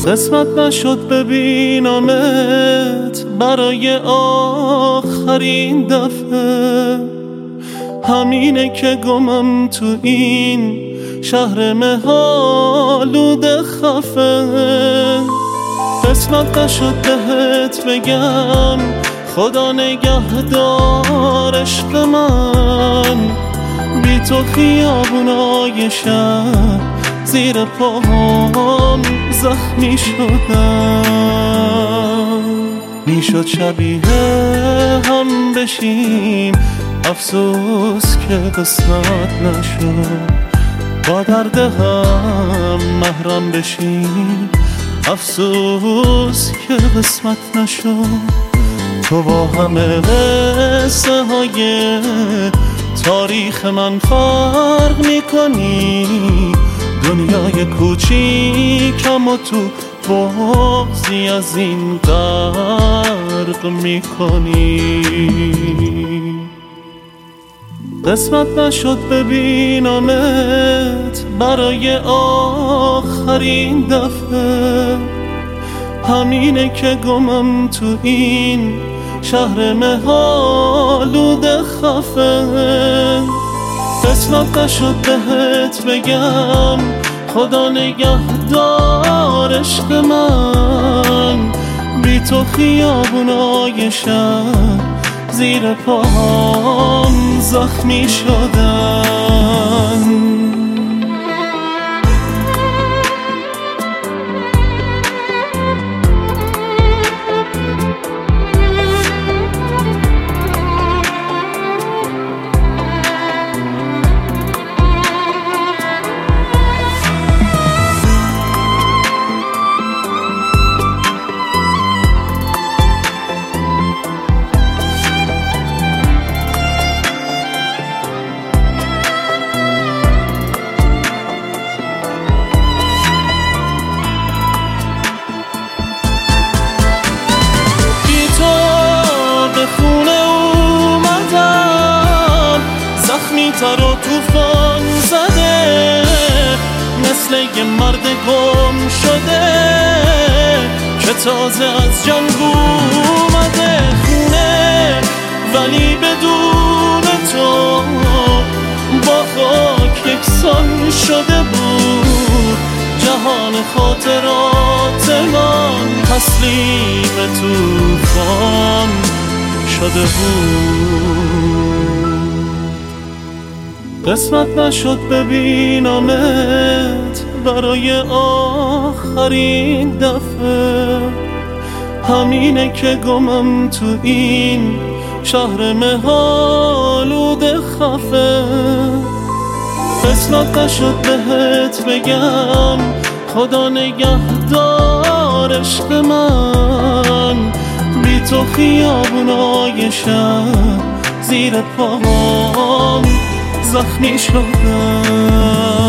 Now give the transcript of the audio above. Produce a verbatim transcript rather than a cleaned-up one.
قسمت نشد ببینمت برای آخرین دفعه، همینه که گمم تو این شهر مه‌آلود خفه. قسمت نشد بهت بگم خدا نگهدار عشق من، بی تو خیابونای شهر زیر پاهم زخمی شدم. میشد شبیه هم بشیم، افسوس که قسمت نشد. با درد هم محرم بشیم، افسوس که قسمت نشد. تو با همه قصه های تاریخ من فرق میکنی، دنیای کوچیکم و تو بغضی از این غرق میکنی. قسمت نشد ببینمت برای آخرین دفعه، همینه که گمم تو این شهر مه‌آلود خفه. قسمت نشد بهت بگم خدا نگهدار عشق من، بی تو خیابونای شهر زیر پاهم زخمی شدن. تر و توفان زده، مثل یه مرد گم شده که تازه از جنگ اومده خونه، ولی بدون تو با خاک یکسان شده بود. جهان خاطرات من تسلیم توفان شده بود. قسمت نشد ببینمت برای آخرین دفعه، همینه که گمم تو این شهر مه‌آلود خفه. قسمت نشد بهت بگم خدا نگهدار عشق من، بی تو خیابونای شهر زیر پاهم زخمی شدم.